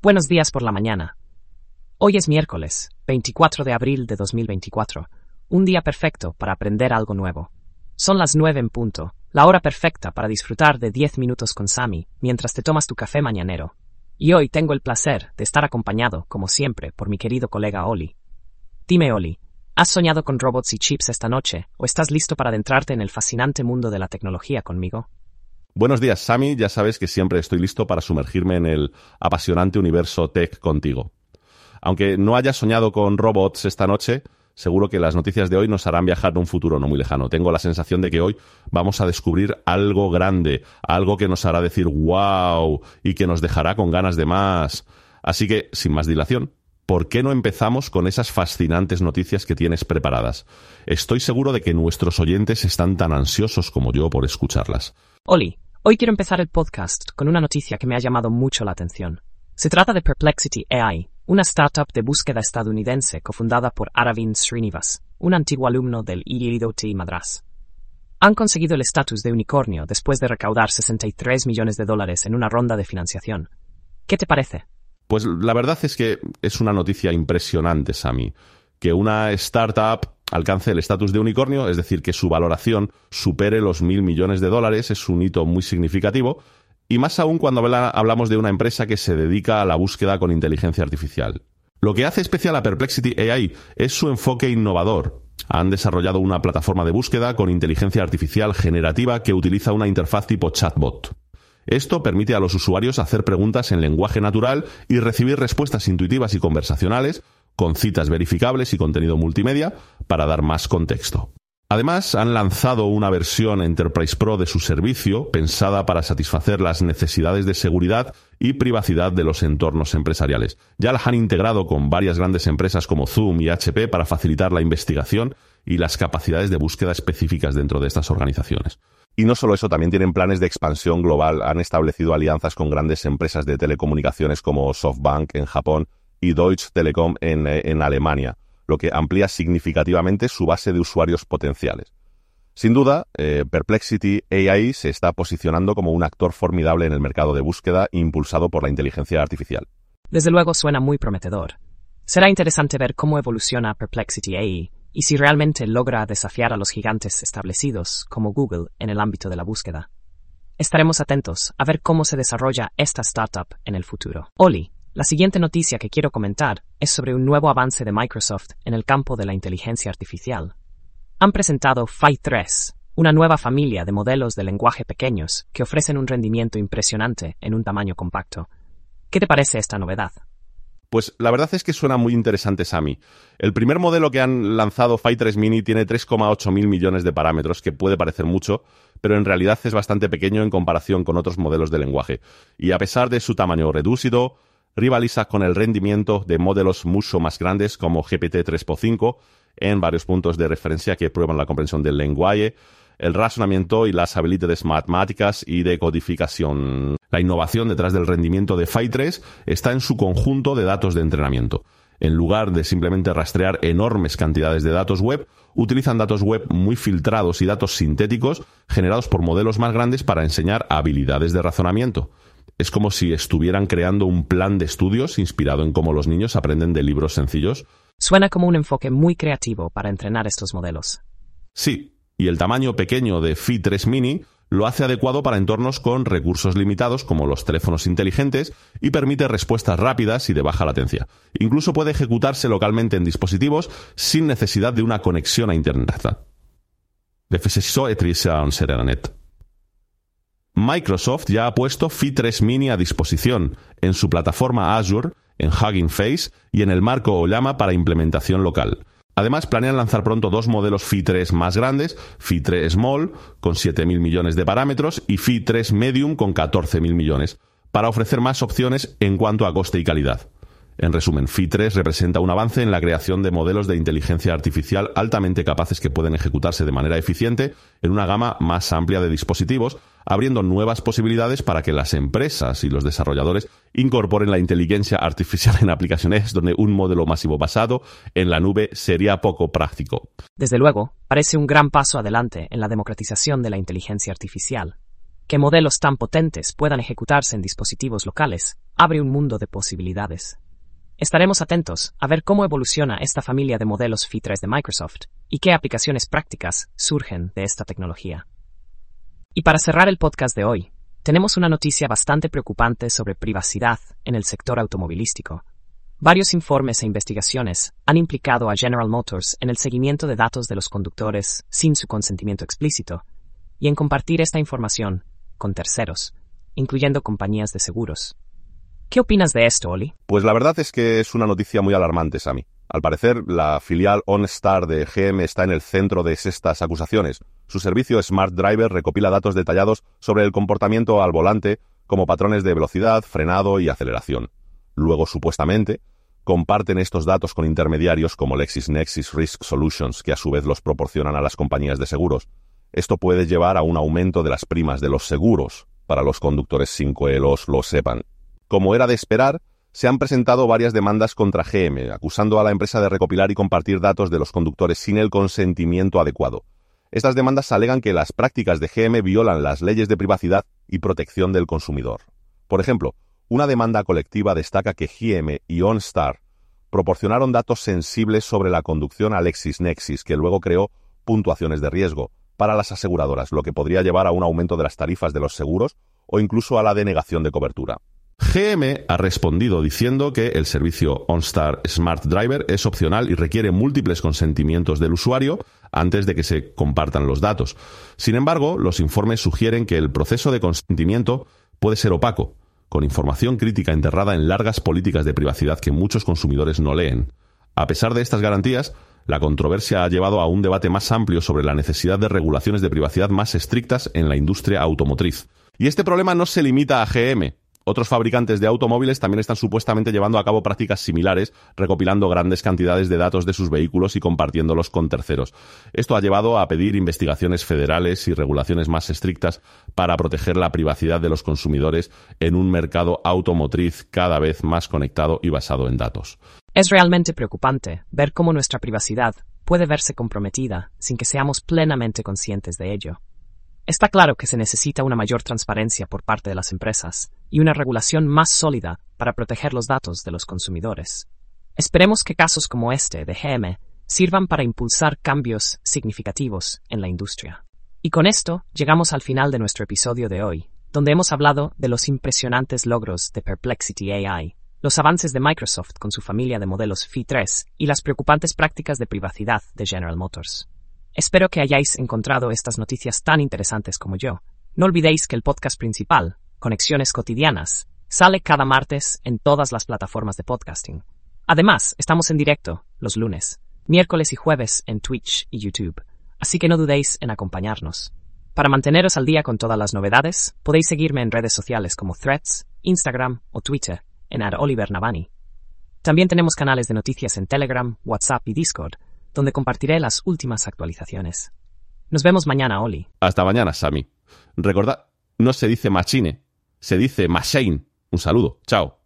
Buenos días por la mañana. Hoy es miércoles, 24 de abril de 2024, un día perfecto para aprender algo nuevo. Son las 9 en punto, la hora perfecta para disfrutar de 10 minutos con Sammy mientras te tomas tu café mañanero. Y hoy tengo el placer de estar acompañado, como siempre, por mi querido colega Oli. Dime, Oli, ¿has soñado con robots y chips esta noche o estás listo para adentrarte en el fascinante mundo de la tecnología conmigo? Buenos días, Sammy. Ya sabes que siempre estoy listo para sumergirme en el apasionante universo tech contigo. Aunque no hayas soñado con robots esta noche, seguro que las noticias de hoy nos harán viajar a un futuro no muy lejano. Tengo la sensación de que hoy vamos a descubrir algo grande, algo que nos hará decir ¡wow! Y que nos dejará con ganas de más. Así que, sin más dilación, ¿por qué no empezamos con esas fascinantes noticias que tienes preparadas? Estoy seguro de que nuestros oyentes están tan ansiosos como yo por escucharlas. Oli, hoy quiero empezar el podcast con una noticia que me ha llamado mucho la atención. Se trata de Perplexity AI, una startup de búsqueda estadounidense cofundada por Aravind Srinivas, un antiguo alumno del IIT Madras. Han conseguido el estatus de unicornio después de recaudar $63 millones en una ronda de financiación. ¿Qué te parece? Pues la verdad es que es una noticia impresionante, Sammy. Que una startup alcance el estatus de unicornio, es decir, que su valoración supere los $1.000 millones, es un hito muy significativo, y más aún cuando hablamos de una empresa que se dedica a la búsqueda con inteligencia artificial. Lo que hace especial a Perplexity AI es su enfoque innovador. Han desarrollado una plataforma de búsqueda con inteligencia artificial generativa que utiliza una interfaz tipo chatbot. Esto permite a los usuarios hacer preguntas en lenguaje natural y recibir respuestas intuitivas y conversacionales con citas verificables y contenido multimedia para dar más contexto. Además, han lanzado una versión Enterprise Pro de su servicio pensada para satisfacer las necesidades de seguridad y privacidad de los entornos empresariales. Ya la han integrado con varias grandes empresas como Zoom y HP para facilitar la investigación y las capacidades de búsqueda específicas dentro de estas organizaciones. Y no solo eso, también tienen planes de expansión global. Han establecido alianzas con grandes empresas de telecomunicaciones como SoftBank en Japón y Deutsche Telekom en Alemania, lo que amplía significativamente su base de usuarios potenciales. Sin duda, Perplexity AI se está posicionando como un actor formidable en el mercado de búsqueda impulsado por la inteligencia artificial. Desde luego suena muy prometedor. Será interesante ver cómo evoluciona Perplexity AI y si realmente logra desafiar a los gigantes establecidos como Google en el ámbito de la búsqueda. Estaremos atentos a ver cómo se desarrolla esta startup en el futuro. Oli, la siguiente noticia que quiero comentar es sobre un nuevo avance de Microsoft en el campo de la inteligencia artificial. Han presentado Phi 3, una nueva familia de modelos de lenguaje pequeños que ofrecen un rendimiento impresionante en un tamaño compacto. ¿Qué te parece esta novedad? Pues la verdad es que suena muy interesante, Sammy. El primer modelo que han lanzado, Phi 3 Mini, tiene 3,8 mil millones de parámetros, que puede parecer mucho, pero en realidad es bastante pequeño en comparación con otros modelos de lenguaje. Y a pesar de su tamaño reducido, rivaliza con el rendimiento de modelos mucho más grandes como GPT-3.5 en varios puntos de referencia que prueban la comprensión del lenguaje, el razonamiento y las habilidades matemáticas y de codificación. La innovación detrás del rendimiento de Phi 3 está en su conjunto de datos de entrenamiento. En lugar de simplemente rastrear enormes cantidades de datos web, utilizan datos web muy filtrados y datos sintéticos generados por modelos más grandes para enseñar habilidades de razonamiento. Es como si estuvieran creando un plan de estudios inspirado en cómo los niños aprenden de libros sencillos. Suena como un enfoque muy creativo para entrenar estos modelos. Sí, y el tamaño pequeño de Phi 3 Mini lo hace adecuado para entornos con recursos limitados como los teléfonos inteligentes y permite respuestas rápidas y de baja latencia. Incluso puede ejecutarse localmente en dispositivos sin necesidad de una conexión a Internet. Microsoft ya ha puesto Phi 3 Mini a disposición en su plataforma Azure, en Hugging Face y en el marco Ollama para implementación local. Además, planean lanzar pronto dos modelos Phi 3 más grandes, Phi 3 Small, con 7.000 millones de parámetros, y Phi 3 Medium, con 14.000 millones, para ofrecer más opciones en cuanto a coste y calidad. En resumen, Phi 3 representa un avance en la creación de modelos de inteligencia artificial altamente capaces que pueden ejecutarse de manera eficiente en una gama más amplia de dispositivos, abriendo nuevas posibilidades para que las empresas y los desarrolladores incorporen la inteligencia artificial en aplicaciones donde un modelo masivo basado en la nube sería poco práctico. Desde luego, parece un gran paso adelante en la democratización de la inteligencia artificial. Que modelos tan potentes puedan ejecutarse en dispositivos locales abre un mundo de posibilidades. Estaremos atentos a ver cómo evoluciona esta familia de modelos Phi 3 de Microsoft y qué aplicaciones prácticas surgen de esta tecnología. Y para cerrar el podcast de hoy, tenemos una noticia bastante preocupante sobre privacidad en el sector automovilístico. Varios informes e investigaciones han implicado a General Motors en el seguimiento de datos de los conductores sin su consentimiento explícito y en compartir esta información con terceros, incluyendo compañías de seguros. ¿Qué opinas de esto, Oli? Pues la verdad es que es una noticia muy alarmante, Sami. Al parecer, la filial OnStar de GM está en el centro de estas acusaciones. Su servicio Smart Driver recopila datos detallados sobre el comportamiento al volante, como patrones de velocidad, frenado y aceleración. Luego, supuestamente, comparten estos datos con intermediarios como LexisNexis Risk Solutions, que a su vez los proporcionan a las compañías de seguros. Esto puede llevar a un aumento de las primas de los seguros para los conductores sin que lo sepan. Como era de esperar, se han presentado varias demandas contra GM, acusando a la empresa de recopilar y compartir datos de los conductores sin el consentimiento adecuado. Estas demandas alegan que las prácticas de GM violan las leyes de privacidad y protección del consumidor. Por ejemplo, una demanda colectiva destaca que GM y OnStar proporcionaron datos sensibles sobre la conducción a LexisNexis, que luego creó puntuaciones de riesgo para las aseguradoras, lo que podría llevar a un aumento de las tarifas de los seguros o incluso a la denegación de cobertura. GM ha respondido diciendo que el servicio OnStar Smart Driver es opcional y requiere múltiples consentimientos del usuario antes de que se compartan los datos. Sin embargo, los informes sugieren que el proceso de consentimiento puede ser opaco, con información crítica enterrada en largas políticas de privacidad que muchos consumidores no leen. A pesar de estas garantías, la controversia ha llevado a un debate más amplio sobre la necesidad de regulaciones de privacidad más estrictas en la industria automotriz. Y este problema no se limita a GM. Otros fabricantes de automóviles también están supuestamente llevando a cabo prácticas similares, recopilando grandes cantidades de datos de sus vehículos y compartiéndolos con terceros. Esto ha llevado a pedir investigaciones federales y regulaciones más estrictas para proteger la privacidad de los consumidores en un mercado automotriz cada vez más conectado y basado en datos. Es realmente preocupante ver cómo nuestra privacidad puede verse comprometida sin que seamos plenamente conscientes de ello. Está claro que se necesita una mayor transparencia por parte de las empresas y una regulación más sólida para proteger los datos de los consumidores. Esperemos que casos como este de GM sirvan para impulsar cambios significativos en la industria. Y con esto llegamos al final de nuestro episodio de hoy, donde hemos hablado de los impresionantes logros de Perplexity AI, los avances de Microsoft con su familia de modelos Phi 3 y las preocupantes prácticas de privacidad de General Motors. Espero que hayáis encontrado estas noticias tan interesantes como yo. No olvidéis que el podcast principal, Conexiones Cotidianas, sale cada martes en todas las plataformas de podcasting. Además, estamos en directo los lunes, miércoles y jueves en Twitch y YouTube, así que no dudéis en acompañarnos. Para manteneros al día con todas las novedades, podéis seguirme en redes sociales como Threads, Instagram o Twitter en @OliverNavani. También tenemos canales de noticias en Telegram, WhatsApp y Discord, donde compartiré las últimas actualizaciones. Nos vemos mañana, Oli. Hasta mañana, Sami. Recordad, no se dice machine, se dice machine. Un saludo. Chao.